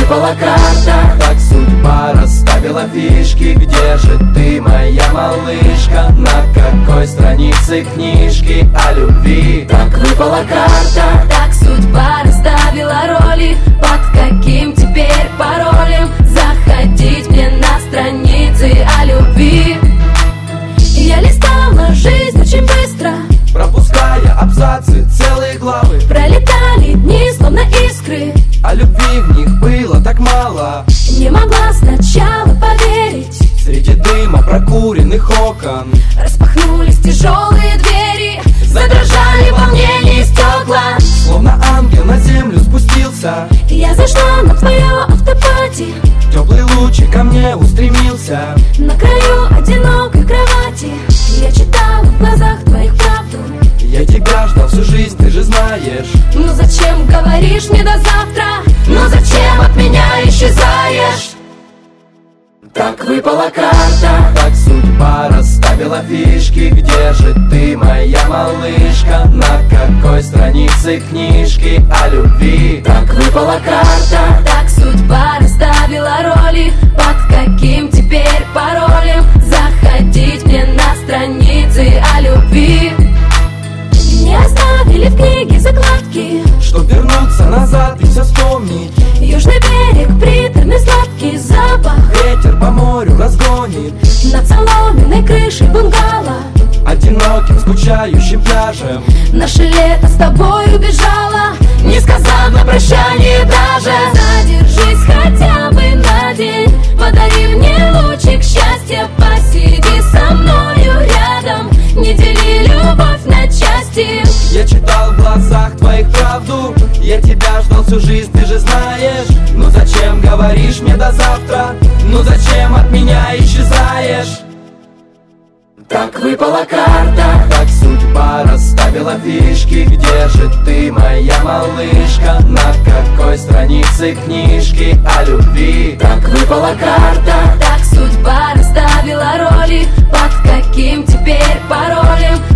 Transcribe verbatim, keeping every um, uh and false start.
выпала карта, так судьба расставила фишки. Где же ты, моя малышка? На какой странице книжки о любви? Так выпала карта, так судьба расставила роли. Под каким теперь паролем заходить мне на страницы о любви? Я листала жизнь очень быстро, пропуская абзацы, целые главы. Пролетали дни, словно искры, а любви в них было так мало. Не могла сначала поверить. Среди дыма прокуренных окон распахнулись тяжелые двери, задрожали волнения стекла. Словно ангел на землю спустился. Я зашла на твое автопати, теплый лучик ко мне устремился. На краю одинокой кровати я читала в глазах твоих правду. Я тебя ждал всю жизнь, ты же знаешь. Ну зачем говоришь мне до завтра? Ну зачем от меня исчезаешь? Так выпала карта, так судьба расставила фишки. Где же ты, моя малышка? На какой странице книжки о любви? Так выпала карта, так судьба расставила роли. Под каким теперь паролем заходить мне на страницы о любви? Не оставили в книге закладки, чтоб вернуться назад и все вспомнить. Южный берег, приторный сладкий запах. Ветер по морю разгонит над соломенной крышей бунгало, одиноким скучающим пляжем. Наше лето с тобой убежало, не сказав на прощание даже. Задержись хотя бы на день, подари мне лучик счастья. Посиди со мною рядом, не дели любовь на части. Я читал в глазах твоих правду, я тебя ждал всю жизнь, ты же знаешь. Ну зачем говоришь мне до завтра? Ну зачем от меня исчезаешь? Так выпала карта, так судьба расставила фишки. Где же ты, моя малышка? На какой странице книжки о любви? Так выпала карта, так судьба расставила роли. Под каким теперь паролем